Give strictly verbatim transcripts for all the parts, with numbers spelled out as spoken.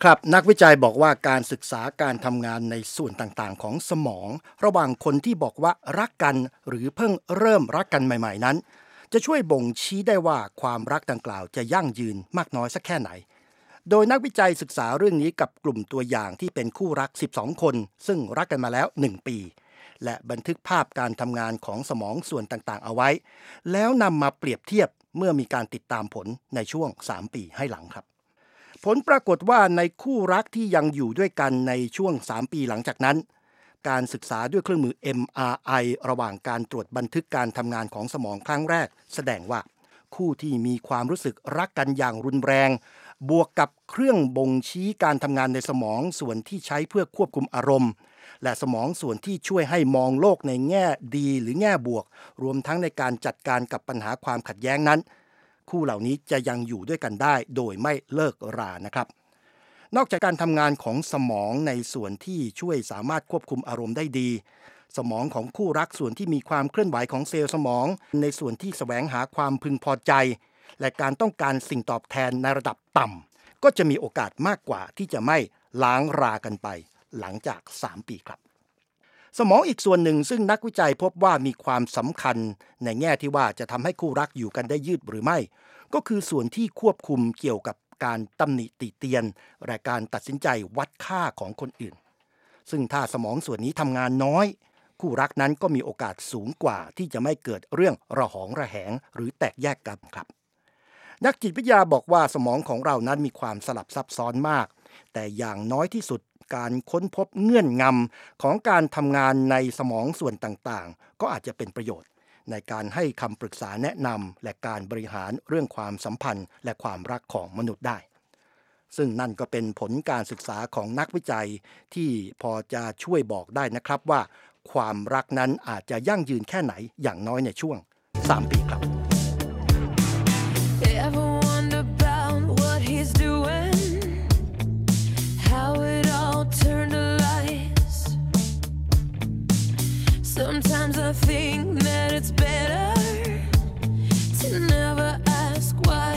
ครับนักวิจัยบอกว่าการศึกษาการทำงานในส่วนต่างๆของสมองระหว่างคนที่บอกว่ารักกันหรือเพิ่งเริ่มรักกันใหม่ๆนั้นจะช่วยบ่งชี้ได้ว่าความรักดังกล่าวจะยั่งยืนมากน้อยสักแค่ไหนโดยนักวิจัยศึกษาเรื่องนี้กับกลุ่มตัวอย่างที่เป็นคู่รักสิบสองคนซึ่งรักกันมาแล้วหนึ่งปีและบันทึกภาพการทำงานของสมองส่วนต่างๆเอาไว้แล้วนำมาเปรียบเทียบเมื่อมีการติดตามผลในช่วงสามปีให้หลังครับผลปรากฏว่าในคู่รักที่ยังอยู่ด้วยกันในช่วงสามปีหลังจากนั้นการศึกษาด้วยเครื่องมือ เอ็ม อาร์ ไอ ระหว่างการตรวจบันทึกการทำงานของสมองครั้งแรกแสดงว่าคู่ที่มีความรู้สึกรักกันอย่างรุนแรงบวกกับเครื่องบ่งชี้การทำงานในสมองส่วนที่ใช้เพื่อควบคุมอารมณ์และสมองส่วนที่ช่วยให้มองโลกในแง่ดีหรือแง่บวกรวมทั้งในการจัดการกับปัญหาความขัดแย้งนั้นคู่เหล่านี้จะยังอยู่ด้วยกันได้โดยไม่เลิกรานะครับนอกจากการทำงานของสมองในส่วนที่ช่วยสามารถควบคุมอารมณ์ได้ดีสมองของคู่รักส่วนที่มีความเคลื่อนไหวของเซลล์สมองในส่วนที่แสวงหาความพึงพอใจและการต้องการสิ่งตอบแทนในระดับต่ำก็จะมีโอกาสมากกว่าที่จะไม่ล้างรากันไปหลังจากสามปีครับสมองอีกส่วนหนึ่งซึ่งนักวิจัยพบว่ามีความสำคัญในแง่ที่ว่าจะทำให้คู่รักอยู่กันได้ยืดหรือไม่ก็คือส่วนที่ควบคุมเกี่ยวกับการตำหนิติเตียนและการตัดสินใจวัดค่าของคนอื่นซึ่งถ้าสมองส่วนนี้ทำงานน้อยคู่รักนั้นก็มีโอกาสสูงกว่าที่จะไม่เกิดเรื่องระหองระแหงหรือแตกแยกกันครับนักจิตวิทยาบอกว่าสมองของเรานั้นมีความสลับซับซ้อนมากแต่อย่างน้อยที่สุดการค้นพบเงื่อนงำของการทำงานในสมองส่วนต่างๆก็อาจจะเป็นประโยชน์ในการให้คำปรึกษาแนะนำและการบริหารเรื่องความสัมพันธ์และความรักของมนุษย์ได้ซึ่งนั่นก็เป็นผลการศึกษาของนักวิจัยที่พอจะช่วยบอกได้นะครับว่าความรักนั้นอาจจะยั่งยืนแค่ไหนอย่างน้อยในช่วงสามปีครับ Sometimes I think that it's better to never ask why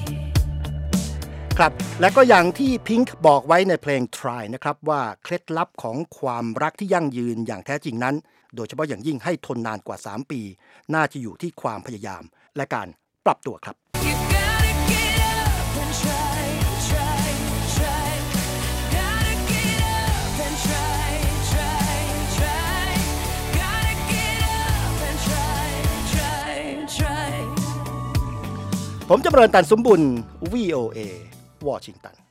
ครับและก็อย่างที่พิงค์บอกไว้ในเพลง Try นะครับว่าเคล็ดลับของความรักที่ยั่งยืนอย่างแท้จริงนั้นโดยเฉพาะอย่างยิ่งให้ทนนานกว่าสามปีน่าจะอยู่ที่ความพยายามและการปรับตัวครับผมจำเริญตันสมบุญ วี โอ เอ วอชิงตัน